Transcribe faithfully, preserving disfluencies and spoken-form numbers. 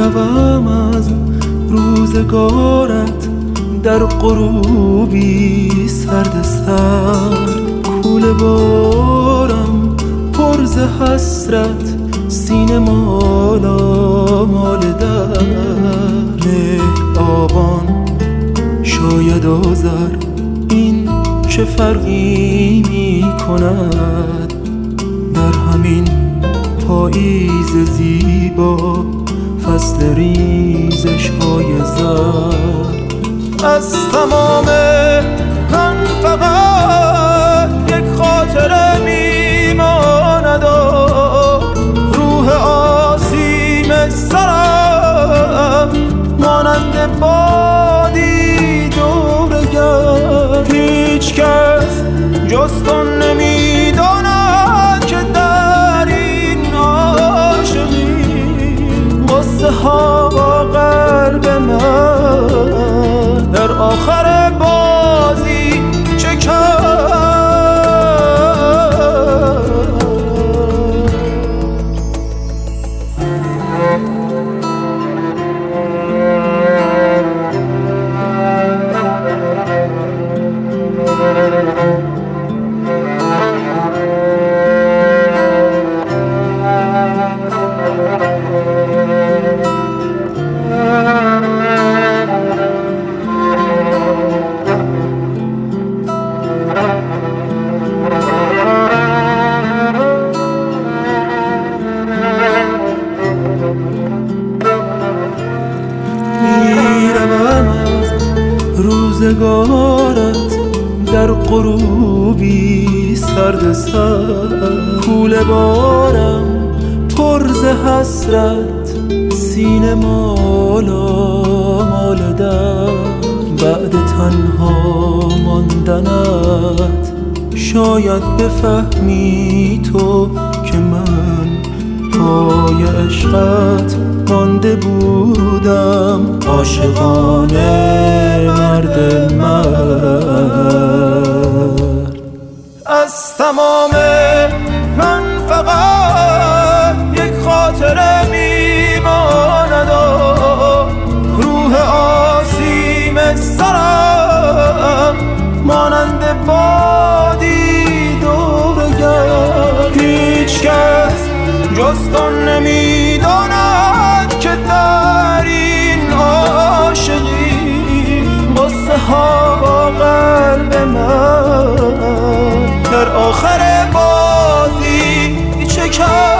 میروم از روزگارت در غروبی سرد سرد. کوله بارم پر ز حسرت، سینه مالا مال در. مهر آبان شاید آذر، این چه فرقی می کند در همین پاییز زیبا، فصل ریزش های زرد. از تمام من فقط یک خاطره میماند، روح آسیم سرم مانند بادی دور گرد. هیچ کس جز تو نمیداند که در این عاشقی غصه ها قلب من در آخر بازی چه کرد. روزگارت در غروبی سرد سرد. کوله بارم پر ز حسرت، سینه مالا مال در. بعد تنها ماندنت شاید بفهمی تو که من پای عشقت مانده بودم. عاشقانه مرد مرد. از تمام من فقط یک خاطره میماند، روح آسیم سرم مانند بادی دور گرد. هیچ کس جز تو نمیداند که در این عاشقی غصه ها قلب من در آخر بازی چه کرد.